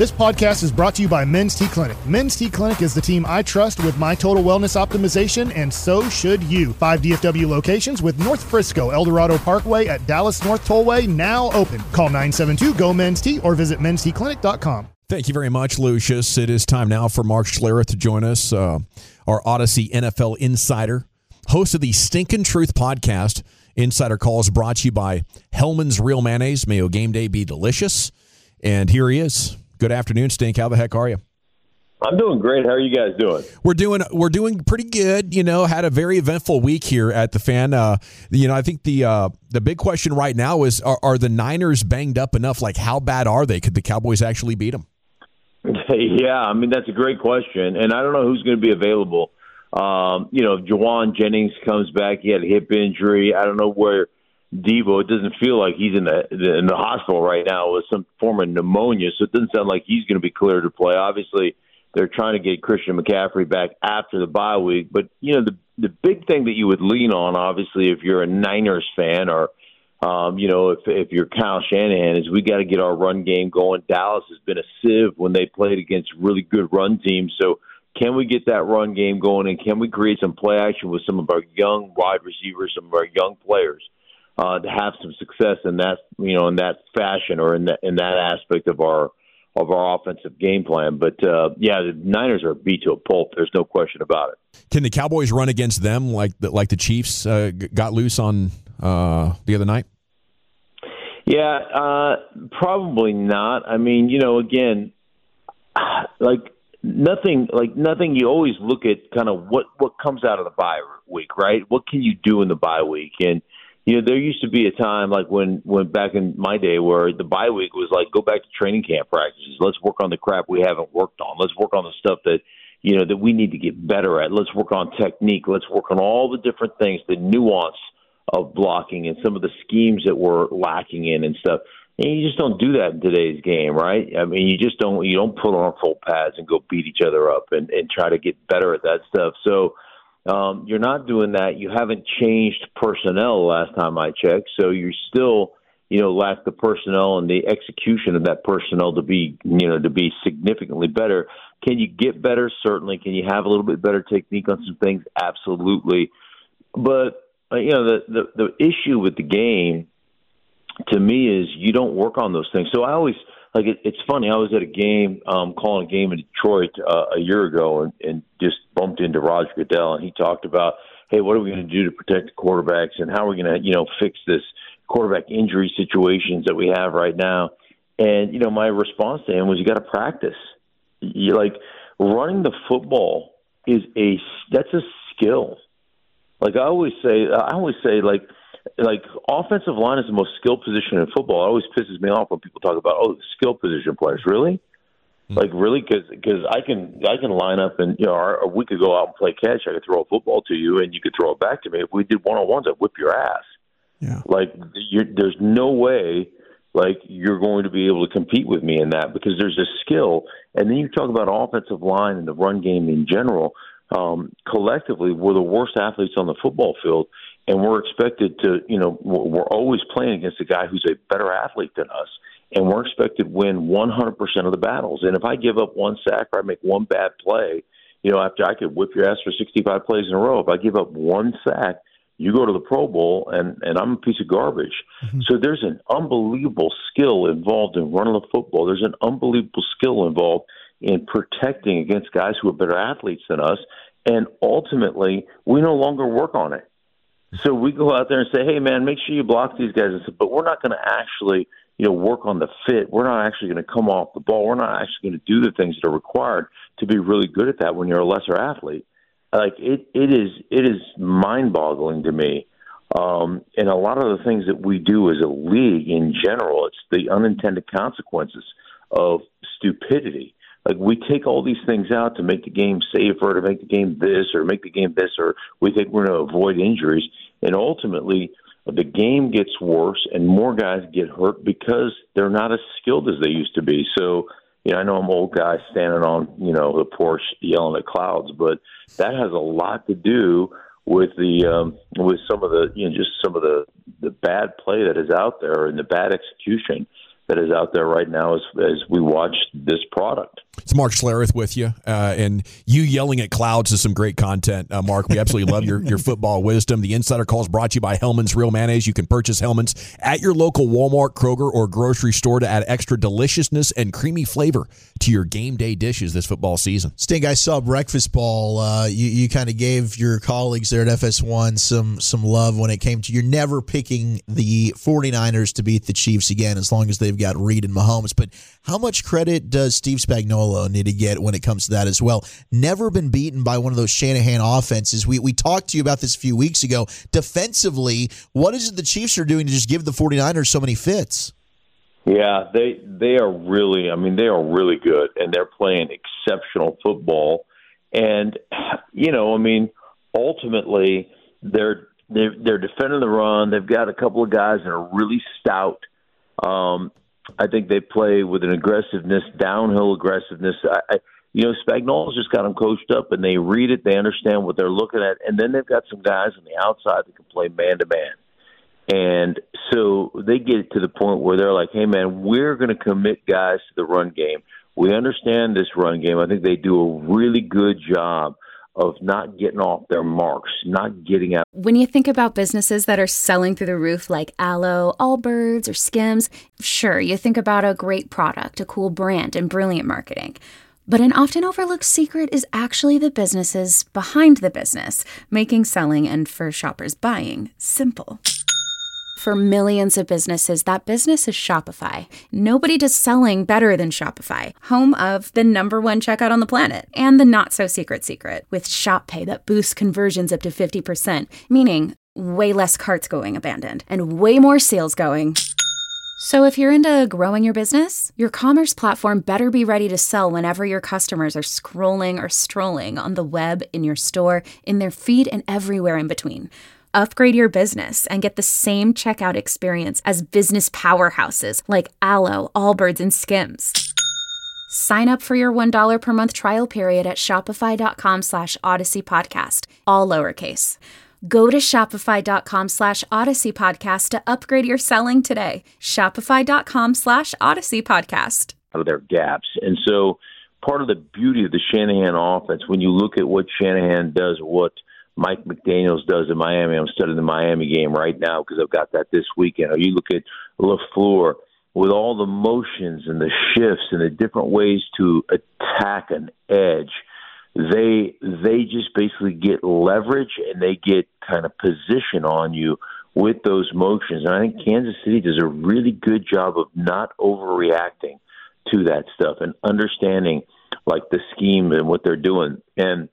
This podcast is brought to you by Men's T Clinic. Men's T Clinic is the team I trust with my total wellness optimization, and so should you. 5 DFW locations with North Frisco, Eldorado Parkway at Dallas North Tollway now open. Call 972-GO-MEN'S-T or visit mensteclinic.com. Thank you very much, Lucius. It is time now for Mark Schlereth to join us, our Odyssey NFL insider, host of the Stinkin' Truth podcast. Insider Calls brought to you by Hellman's Real Mayonnaise. May your game day be delicious. And here he is. Good afternoon, Stink. How the heck are you? I'm doing great. How are you guys doing? We're doing pretty good. You know, had a very eventful week here at the Fan. I think the big question right now is: are the Niners banged up enough? Like, how bad are they? Could the Cowboys actually beat them? Yeah, I mean that's a great question, and I don't know who's going to be available. If Jawan Jennings comes back, he had a hip injury. I don't know where Devo. It doesn't feel like he's in the hospital right now with some form of pneumonia, so it doesn't sound like he's going to be cleared to play. Obviously, they're trying to get Christian McCaffrey back after the bye week. But, the big thing that you would lean on, obviously, if you're a Niners fan or, if you're Kyle Shanahan, is we got to get our run game going. Dallas has been a sieve when they played against really good run teams. So can we get that run game going, and can we create some play action with some of our young wide receivers, some of our young players? To have some success in that, in that fashion or in that aspect of our offensive game plan. But the Niners are beat to a pulp. There's no question about it. Can the Cowboys run against them like the Chiefs got loose on the other night? Yeah, probably not. I mean, again, nothing. You always look at kind of what comes out of the bye week, right? What can you do in the bye week? And there used to be a time like when back in my day where the bye week was like, go back to training camp practices. Let's work on the crap we haven't worked on. Let's work on the stuff that, that we need to get better at. Let's work on technique. Let's work on all the different things, the nuance of blocking and some of the schemes that we're lacking in and stuff. And you just don't do that in today's game, right? I mean, you don't put on full pads and go beat each other up and try to get better at that stuff. So, you're not doing that. You haven't changed personnel last time I checked, so you're still, lack the personnel and the execution of that personnel to be significantly better. Can you get better? Certainly. Can you have a little bit better technique on some things? Absolutely. But the issue with the game to me is you don't work on those things. So I always it's funny. I was at a game, calling a game in Detroit a year ago, and just bumped into Roger Goodell, and he talked about, hey, what are we going to do to protect the quarterbacks, and how are we going to, fix this quarterback injury situations that we have right now? And my response to him was, you got to practice. Running the football that's a skill. I always say, offensive line is the most skilled position in football. It always pisses me off when people talk about, the skill position players. Really? Really? Because I can line up and, we could go out and play catch. I could throw a football to you and you could throw it back to me. If we did one-on-ones, I'd whip your ass. Yeah. There's no way, you're going to be able to compete with me in that because there's a skill. And then you talk about offensive line and the run game in general. Collectively, we're the worst athletes on the football field. And we're expected to, we're always playing against a guy who's a better athlete than us. And we're expected to win 100% of the battles. And if I give up one sack or I make one bad play, after I could whip your ass for 65 plays in a row, if I give up one sack, you go to the Pro Bowl and I'm a piece of garbage. Mm-hmm. So there's an unbelievable skill involved in running the football. There's an unbelievable skill involved in protecting against guys who are better athletes than us. And ultimately, we no longer work on it. So we go out there and say, hey, man, make sure you block these guys. But we're not going to actually, work on the fit. We're not actually going to come off the ball. We're not actually going to do the things that are required to be really good at that when you're a lesser athlete. It is mind-boggling to me. And a lot of the things that we do as a league in general, it's the unintended consequences of stupidity. We take all these things out to make the game safer, to make the game this, or make the game this, or we think we're going to avoid injuries. And ultimately, the game gets worse and more guys get hurt because they're not as skilled as they used to be. So, I know I'm an old guy standing on, the porch yelling at clouds, but that has a lot to do with with some of the, just some of the bad play that is out there and the bad execution that is out there right now as we watch this product. It's Mark Schlereth with you, and you yelling at clouds is some great content, Mark. We absolutely love your football wisdom. The Insider Call is brought to you by Hellman's Real Mayonnaise. You can purchase Hellman's at your local Walmart, Kroger, or grocery store to add extra deliciousness and creamy flavor to your game day dishes this football season. Stink, I saw Breakfast Ball. You kind of gave your colleagues there at FS1 some love when it came to you're never picking the 49ers to beat the Chiefs again as long as they've got Reed and Mahomes. But how much credit does Steve Spagnuolo need to get when it comes to that as well? Never been beaten by one of those Shanahan offenses. We talked to you about this a few weeks ago. Defensively, what is it the Chiefs are doing to just give the 49ers so many fits? Yeah, they are really, they are really good, and they're playing exceptional football. And, ultimately, they're defending the run. They've got a couple of guys that are really stout. I think they play with an aggressiveness, downhill aggressiveness. Spagnuolo's just got them coached up, and they read it. They understand what they're looking at. And then they've got some guys on the outside that can play man-to-man. And so they get to the point where they're like, hey, man, we're going to commit guys to the run game. We understand this run game. I think they do a really good job of not getting off their marks, not getting out. When you think about businesses that are selling through the roof like Aloe, Allbirds, or Skims, sure, you think about a great product, a cool brand, and brilliant marketing. But an often overlooked secret is actually the businesses behind the business, making selling and, for shoppers, buying simple. For millions of businesses, that business is Shopify. Nobody does selling better than Shopify, home of the #1 checkout on the planet, and the not-so-secret secret, with Shop Pay that boosts conversions up to 50%, meaning way less carts going abandoned, and way more sales going. So if you're into growing your business, your commerce platform better be ready to sell whenever your customers are scrolling or strolling on the web, in your store, in their feed, and everywhere in between. Upgrade your business and get the same checkout experience as business powerhouses like Aloe, Allbirds, and Skims. Sign up for your $1 per month trial period at shopify.com/Odyssey Podcast, all lowercase. Go to shopify.com/Odyssey Podcast to upgrade your selling today. Shopify.com/Odyssey Podcast. Out of their gaps. And so part of the beauty of the Shanahan offense, when you look at what Shanahan does, what Mike McDaniels does in Miami. I'm studying the Miami game right now because I've got that this weekend. Or you look at LaFleur with all the motions and the shifts and the different ways to attack an edge. They just basically get leverage and they get kind of position on you with those motions. And I think Kansas City does a really good job of not overreacting to that stuff and understanding like the scheme and what they're doing. And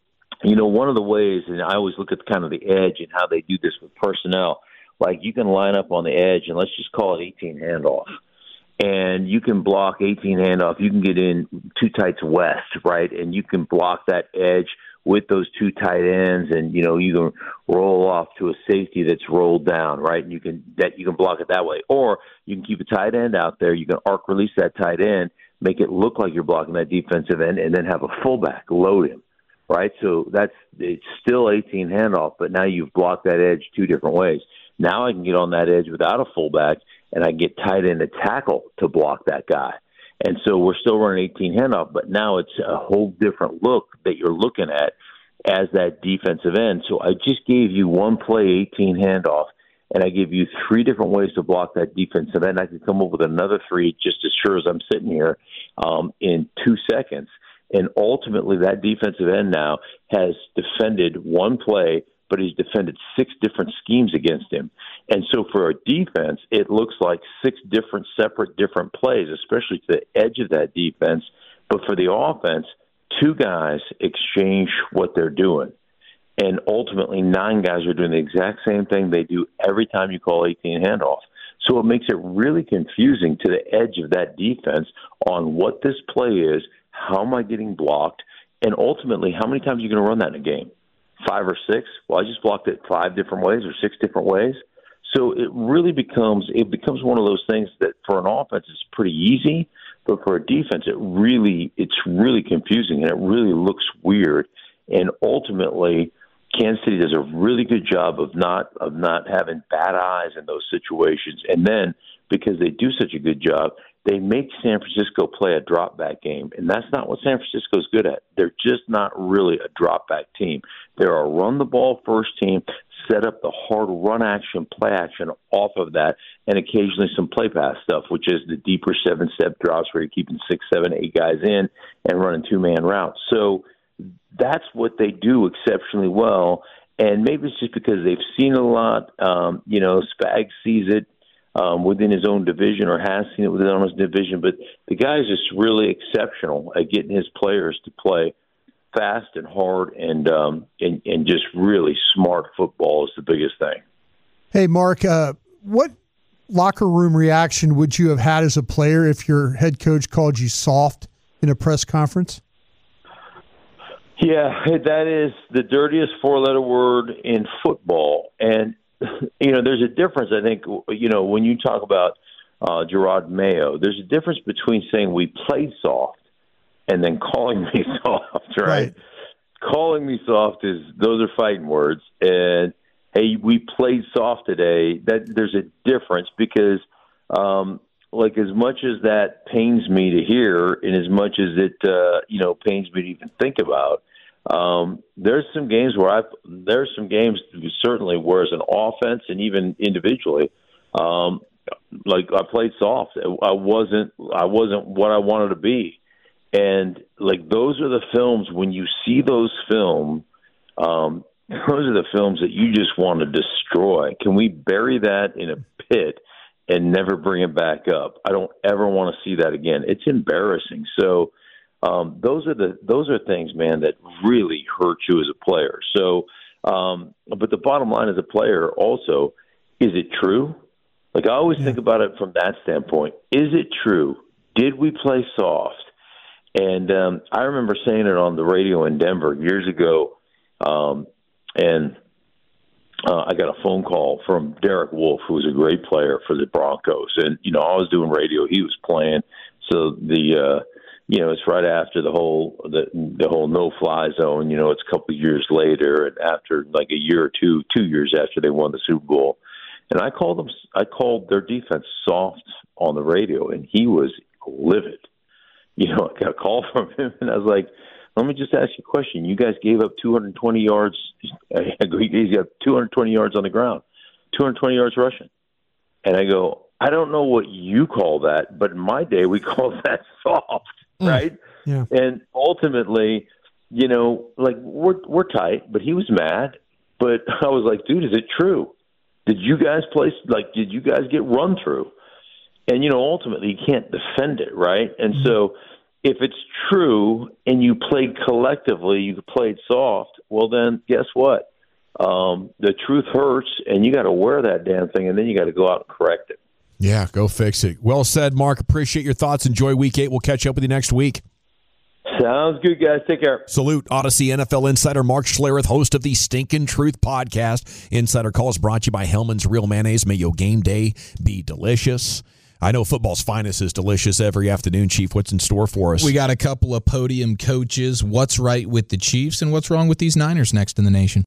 one of the ways, and I always look at kind of the edge and how they do this with personnel, like you can line up on the edge and let's just call it 18 handoff. And you can block 18 handoff. You can get in two tights west, right? And you can block that edge with those two tight ends and, you can roll off to a safety that's rolled down, right? And you can block it that way. Or you can keep a tight end out there. You can arc release that tight end, make it look like you're blocking that defensive end, and then have a fullback load him. Right, so it's still 18 handoff, but now you've blocked that edge two different ways. Now I can get on that edge without a fullback, and I get tight end to tackle to block that guy. And so we're still running 18 handoff, but now it's a whole different look that you're looking at as that defensive end. So I just gave you one play, 18 handoff, and I give you three different ways to block that defensive end. I can come up with another three just as sure as I'm sitting here in 2 seconds. And ultimately, that defensive end now has defended one play, but he's defended 6 different schemes against him. And so for a defense, it looks like 6 different, separate, different plays, especially to the edge of that defense. But for the offense, 2 guys exchange what they're doing. And ultimately, 9 guys are doing the exact same thing they do every time you call 18 handoff. So it makes it really confusing to the edge of that defense on what this play is, how am I getting blocked, and ultimately, how many times are you going to run that in a game? 5 or 6? Well, I just blocked it 5 different ways or 6 different ways. So it really becomes one of those things that for an offense is pretty easy, but for a defense, it's really confusing and it really looks weird. And ultimately, Kansas City does a really good job of not having bad eyes in those situations. And then because they do such a good job, they make San Francisco play a drop-back game, and that's not what San Francisco's good at. They're just not really a drop-back team. They're a run-the-ball-first team, set up the hard run-action, play-action off of that, and occasionally some play-pass stuff, which is the deeper 7-step drops where you're keeping 6, 7, 8 guys in and running two-man routes. So that's what they do exceptionally well, and maybe it's just because they've seen it a lot. Spags sees it within his own division, or has seen it within his division, but the guy is just really exceptional at getting his players to play fast and hard and just really smart football is the biggest thing. Hey, Mark, what locker room reaction would you have had as a player if your head coach called you soft in a press conference? Yeah, that is the dirtiest four-letter word in football. And, there's a difference, I think, when you talk about Gerard Mayo, there's a difference between saying we played soft and then calling me soft, right? Calling me soft those are fighting words. And, hey, we played soft today. There's a difference because, as much as that pains me to hear and as much as it, pains me to even think about, there's some games certainly where as an offense and even individually, I played soft. I wasn't what I wanted to be. And those are the films, when you see those films, those are the films that you just want to destroy. Can we bury that in a pit and never bring it back up? I don't ever want to see that again. It's embarrassing. So, those are things, man, that really hurt you as a player. So, but the bottom line as a player also, is it true? I always think about it from that standpoint. Is it true? Did we play soft? And I remember saying it on the radio in Denver years ago, and I got a phone call from Derek Wolfe, who was a great player for the Broncos. And, I was doing radio. He was playing. So it's right after the whole no-fly zone. It's a couple of years later, and after a year or 2 years after they won the Super Bowl. And I called their defense soft on the radio, and he was livid. I got a call from him, and I was like, let me just ask you a question. You guys gave up 220 yards. You got 220 yards on the ground, 220 yards rushing. And I go, I don't know what you call that, but in my day we called that soft, right? Yeah. And ultimately, we're tight, but he was mad. But I was like, dude, is it true? Did you guys did you guys get run through? And, ultimately you can't defend it, right? And so if it's true and you played collectively, you played soft, well then guess what? The truth hurts, and you got to wear that damn thing, and then you got to go out and correct it. Yeah, go fix it. Well said, Mark. Appreciate your thoughts. Enjoy Week 8. We'll catch up with you next week. Sounds good, guys. Take care. Salute Odyssey NFL insider Mark Schlereth, host of the Stinkin' Truth podcast. Insider Calls brought to you by Hellman's Real Mayonnaise. May your game day be delicious. I know football's finest is delicious every afternoon. Chief, what's in store for us? We got a couple of podium coaches. What's right with the Chiefs and what's wrong with these Niners next in the nation?